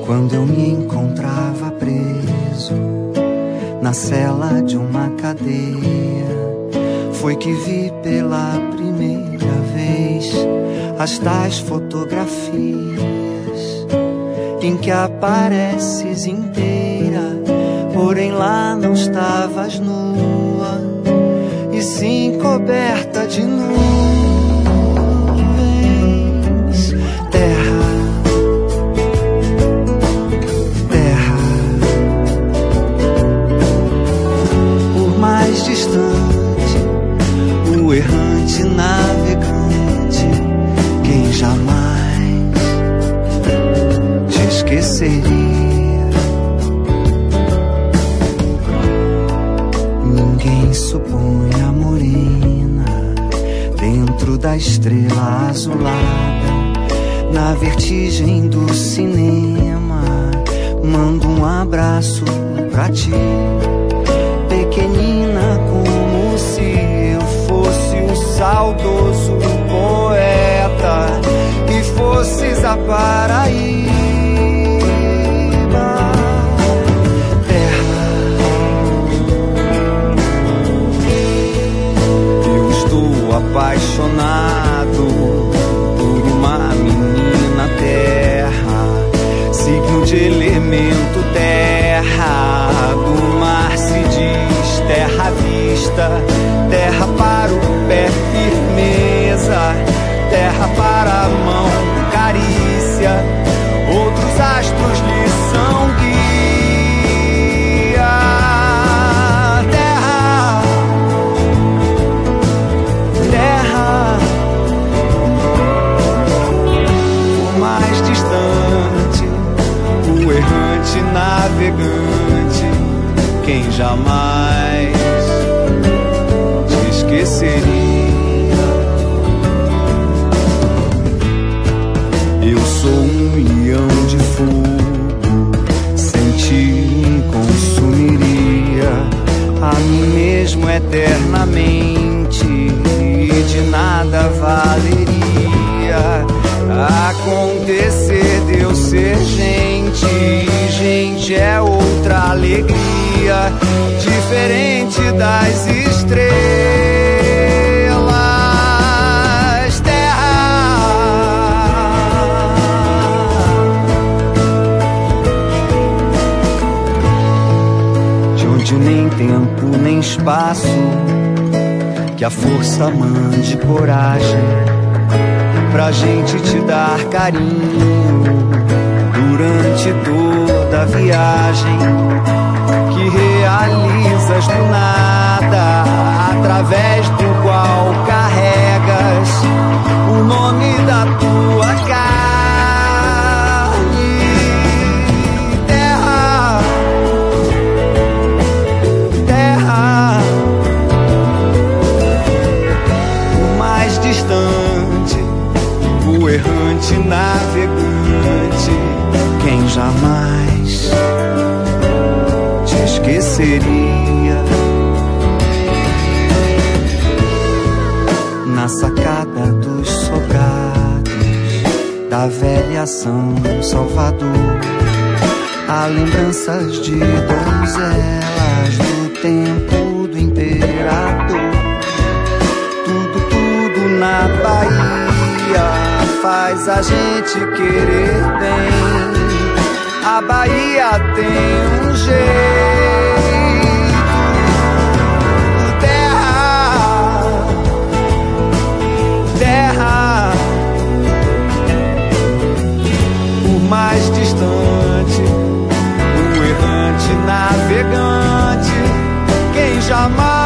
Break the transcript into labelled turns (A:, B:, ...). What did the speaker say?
A: quando eu me encontrava preso na cela de uma cadeia, foi que vi pela primeira vez as tais fotografias em que apareces inteira, porém lá não estavas nua, e sim coberta de nuvens. Terra, terra, por mais distante, o errante navegante, quem jamais te esqueceria. Ninguém supõe a morena dentro da estrela azulada, na vertigem do cinema. Mando um abraço pra ti, pequenina, como se eu fosse o saudoso poeta e fosses a Paraíba. Terra, eu estou apaixonado por uma menina terra, signo de elemento terra, do mar se diz terra à vista, terra para o pé firmeza, terra para a mão carícia, outros astros lhe são guia. Terra, terra, por mais distante, o errante navegante, quem jamais te esqueceria. Eu sou um leão de fogo, sem ti consumiria a mim mesmo eternamente, e de nada valeria acontecer de eu ser gente. Gente é outra alegria, diferente das estrelas. Terra, de onde nem tempo nem espaço, que a força mande coragem pra gente te dar carinho durante toda a viagem que realizas do nada, através do qual carregas o nome da tua carne. Terra, terra, por mais distante, o errante navegante, quem jamais te esqueceria. Na sacada dos sobrados da velha São Salvador, há lembranças de donzelas do tempo do imperador. Tudo, tudo na Bahia faz a gente querer bem. A Bahia tem um jeito. Terra, terra, por mais distante, o errante navegante, quem jamais